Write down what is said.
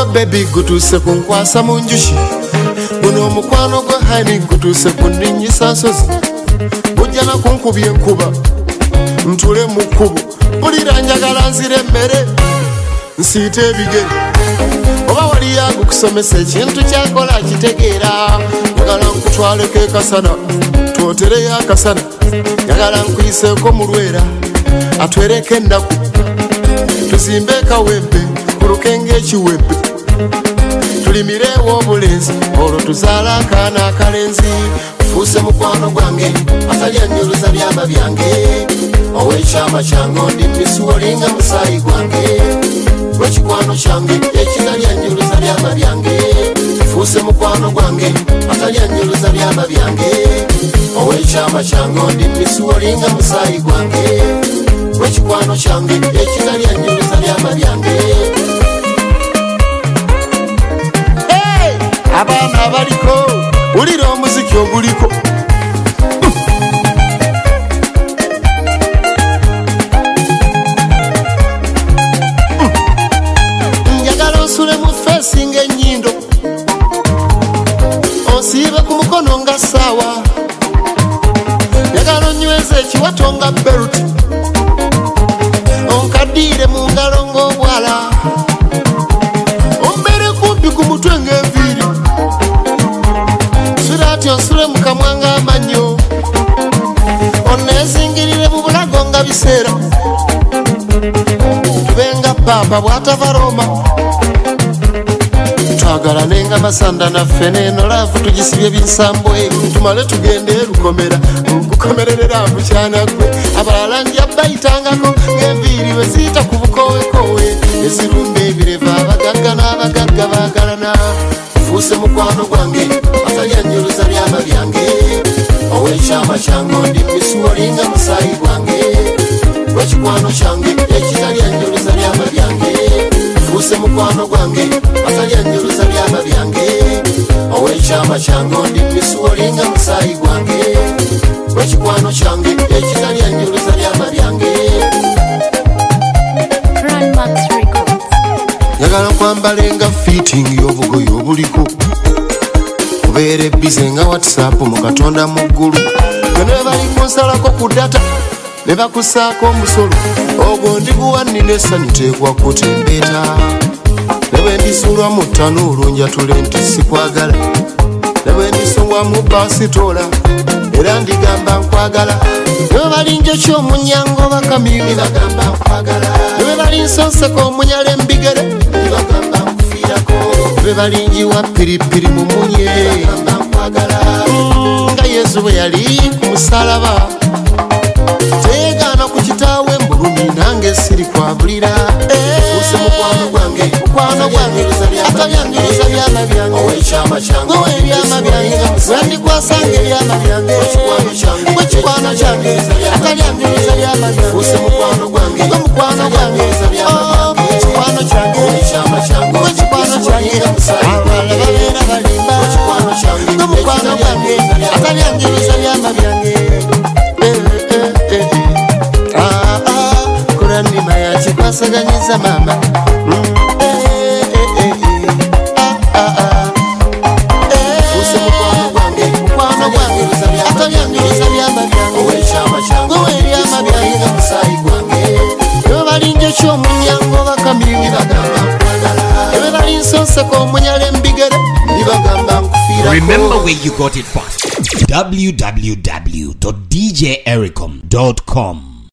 baby gutuse kunkwasa mu njushi guno omukwano gwa hani gutuse kunninyisa nsozi bujjana kunkubya enkuba ntule mu kkubo bulira njagala nzire emmere nsiite ebigere oba wali agukusomesa ekintu kyakola kitegeera njagala nkutwaleko ekasana twotereyo akasana njagala nkuyiseeko mu lwera atwereko ennaku tuzimbe ekawempe kulukenge ekiwempe tulimirewo obulenzi olwo tuzaala akaana akalenzi fuuse mukwano gwange atalya nnyuluza byama byange ow'ekyama kyange ondimisi olinga musaayi gwange lwekikwano kyange ekitalya nnyuluza byama byange fuuse mukwano gwange atalya nnyuluza byama byange ow'ekyama kyange ondimisi olinga musaayi gwange lwekikwano kyange ekitalya nnyuluza byama byange. Abaana abaliko wulira omuziki oguliko njagala onsule mu feesi ng'ennyindo onsiibe ku mukono nga ssaawa njagala onyweze ekiwato nga beruti onkaddiire mu ngalo ng'obwala ombere kumpi ku mutwe ng'enviiri surati onsule mu kamwa ng'amannyo onneezingirire mu bulago nga biseera tubenga paapa bw'atava Roma twagalane nga masanda naffe n'eno laavu tugisibye binsambwe tumale tugende lukomera nkukomererera mukyana gwe abalala nja bayitangako ng'enviiri bwe ziyita ku bukowekowe ezirumba ebireva abagagga n'abagagga baagalana fuuse mukwano gwange atalya nnyuluza byama byange ow'ekyama kyange ondimisi olinga musaayi gwange lwekikwano kyange ekitalya nnyuluza byama byange fuuse mukwano gwange atalya nnyuluza byama byange ow'ekyama kyange ondimisi olinga musaayi gwange lwekikwano kyange ekitalya nnyuluza byama byange. njagala nkwambalenga fitting y'obugoye obuliko kubeere bize nga whatsapp mu katonda mu ggulu nga ne bali kunsalako ku data ne bakusaako omusolo ogwo ndiguwa nnina essanyu teekwa kutembeeta ne bwe ndisulwa mu ttanuulu njatule nti sikwagala ne bwe ndisongwa mu baasitoola era ndigamba nkwagala ne bwe bali njoki omunyango bakamiri bagamba nkwagala ne bwe bali nsonseko omunyala embigere bagamba nkufiirako ne bwe bali njiwa piripiri mu munye bagamba nkwagala nga Yesu bwe yali ku musalaba teyegaana ku kitaawe mbulumi nange siri kwabulira fuuse mukwano gwange atalyanjuluza byama byange ow'ekyama kyange ow'ebyama byange wendikwasanga ebyama byange wekikwano kyange atalyanjuluza byama byange fuuse mukwano gwange mukwano gwange kikwano kyange wekikwano kyange abala babeera balimba mukwano gwange atalyanjuluza byama byange kurandima yakikwasaganyiza mama fuuse mukwano gwange atalyanjuluza byama byange ow'ebyama byange musaayi gwange ebe bali njoki omunyango bakamiri bagamba nkwagala ebe bali nsonseko omunyala embigere nibagamba nkufiirako. Remember where you got it first. www.djericom.com